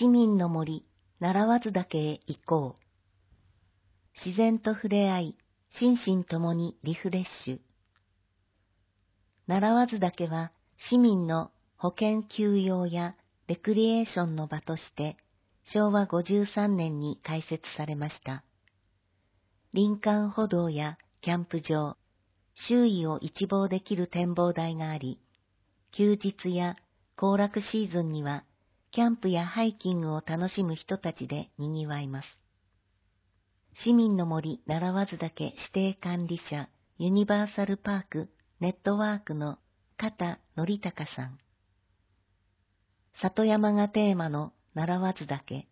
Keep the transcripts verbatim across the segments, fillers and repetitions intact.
市民の森、奈良津岳へ行こう。自然と触れ合い、心身ともにリフレッシュ。奈良津岳は市民の保健休養やレクリエーションの場としてしょうわごじゅうさんねんに開設されました。林間歩道やキャンプ場、周囲を一望できる展望台があり、休日や行楽シーズンにはキャンプやハイキングを楽しむ人たちで賑わいます。市民の森奈良津岳指定管理者ユニバーサルパークネットワークの片則隆さん。里山がテーマの奈良津岳。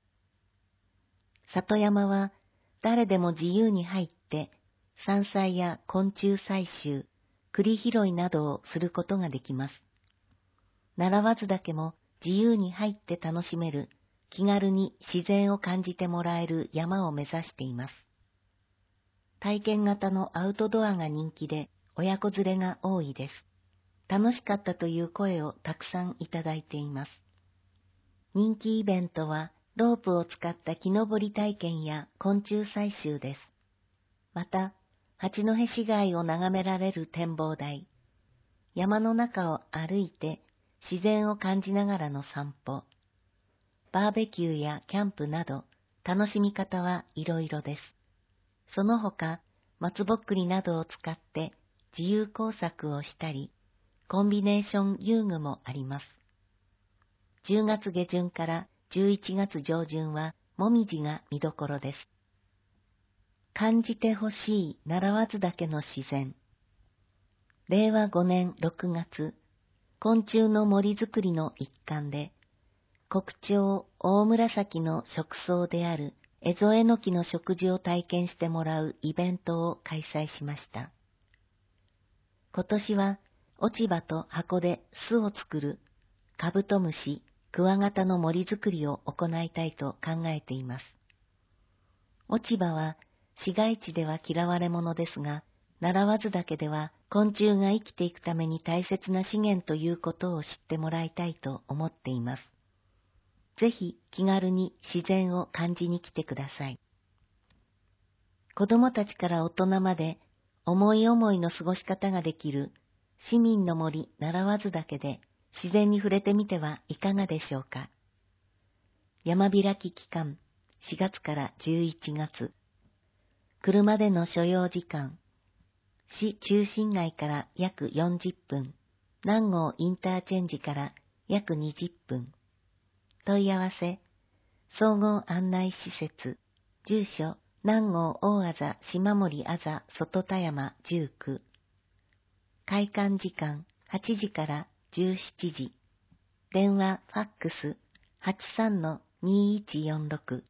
里山は誰でも自由に入って山菜や昆虫採集、栗拾いなどをすることができます。奈良津岳も自由に入って楽しめる、気軽に自然を感じてもらえる山を目指しています。体験型のアウトドアが人気で親子連れが多いです。楽しかったという声をたくさんいただいています。人気イベントはロープを使った木登り体験や昆虫採集です。また、八戸市街を眺められる展望台、山の中を歩いて自然を感じながらの散歩、バーベキューやキャンプなど楽しみ方はいろいろです。その他、松ぼっくりなどを使って自由工作をしたり、コンビネーション遊具もあります。じゅうがつげじゅんからじゅういちがつじょうじゅんはもみじが見どころです。感じてほしい奈良津岳の自然。れいわごねんろくがつ、昆虫の森づくりの一環で、国鳥大紫の食草であるエゾエノキの食事を体験してもらうイベントを開催しました。今年は落ち葉と箱で巣を作るカブトムシ、クワガタの森づくりを行いたいと考えています。落ち葉は市街地では嫌われ者ですが、奈良津岳では昆虫が生きていくために大切な資源ということを知ってもらいたいと思っています。ぜひ気軽に自然を感じに来てください。子どもたちから大人まで思い思いの過ごし方ができる市民の森奈良津岳で自然に触れてみてはいかがでしょうか。山開き期間しがつからじゅういちがつ。車での所要時間、市中心街から約よんじゅっぷん、南郷インターチェンジから約にじゅっぷん。問い合わせ、総合案内施設、住所、南郷大あざ島森あざ外田山じゅうきゅう。開館時間はちじからじゅうしちじ。電話ファックス はちさんのにいちよんろく。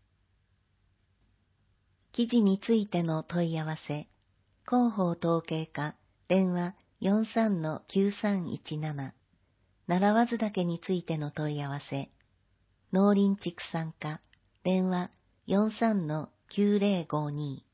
記事についての問い合わせ、広報統計課、電話 よんさんのきゅうさんいちなな。奈良津岳についての問い合わせ、農林畜産課、電話 よんさんのきゅうぜろごに。